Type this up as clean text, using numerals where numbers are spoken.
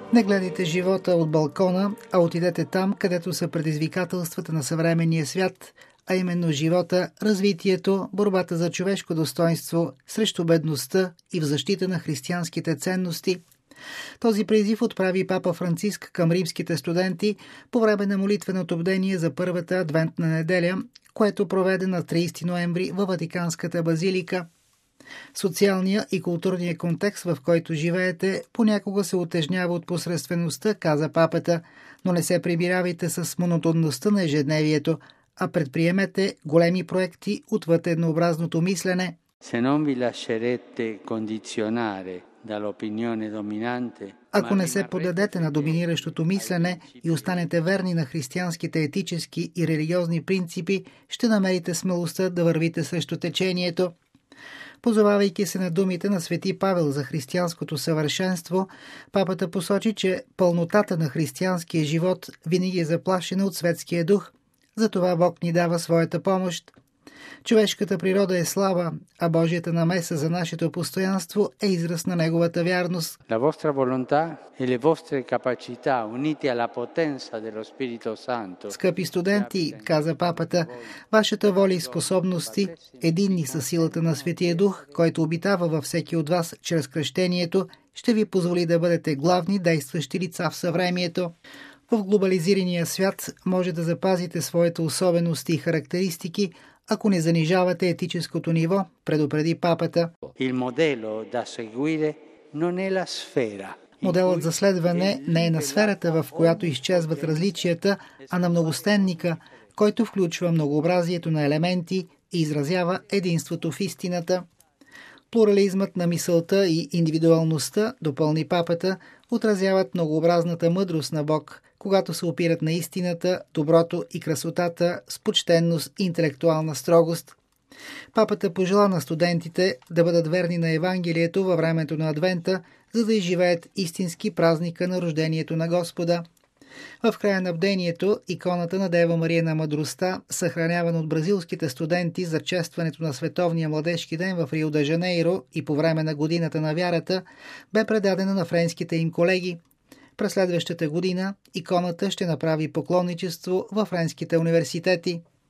Не гледайте живота от балкона, а отидете там, където са предизвикателствата на съвременния свят, а именно живота, развитието, борбата за човешко достоинство срещу бедността и в защита на християнските ценности. Този призив отправи папа Франциск към римските студенти по време на молитвеното бдение за първата адвентна неделя, което проведе на 30 ноември във Ватиканската базилика. Социалния и културния контекст, в който живеете, понякога се утежнява от посредствеността, каза папата, но не се прибиравайте с монотонността на ежедневието, а предприемете големи проекти отвъд еднообразното мислене. Ако не се подадете на доминиращото мислене и останете верни на християнските етически и религиозни принципи, ще намерите смелостта да вървите срещу течението. Позовавайки се на думите на свети Павел за християнското съвършенство, папата посочи, че пълнотата на християнския живот винаги е заплашена от светския дух. Затова Бог ни дава своята помощ. Човешката природа е слаба, а Божията намеса за нашето постоянство е израз на Неговата вярност. La vostra volontà e le vostre capacità unite alla potenza dello Spirito Santo. Скъпи студенти, каза папата, вашата воля и способности, единни със силата на Светия Дух, който обитава във всеки от вас чрез кръщението, ще ви позволи да бъдете главни действащи лица в съвремието. В глобализирания свят може да запазите своите особености и характеристики, ако не занижавате етическото ниво, предупреди папата. Моделът за следване не е на сферата, в която изчезват различията, а на многостенника, който включва многообразието на елементи и изразява единството в истината. Плурализмът на мисълта и индивидуалността, допълни папата, отразяват многообразната мъдрост на Бог, когато се опират на истината, доброто и красотата с почтенност и интелектуална строгост. Папата пожела на студентите да бъдат верни на Евангелието във времето на Адвента, за да изживеят истински празника на рождението на Господа. В края на бдението, иконата на Дева Мария на мъдростта, съхранявана от бразилските студенти за честването на Световния младежки ден в Рио де Жанейро и по време на годината на вярата, бе предадена на френските им колеги. През следващата година иконата ще направи поклонничество във френските университети.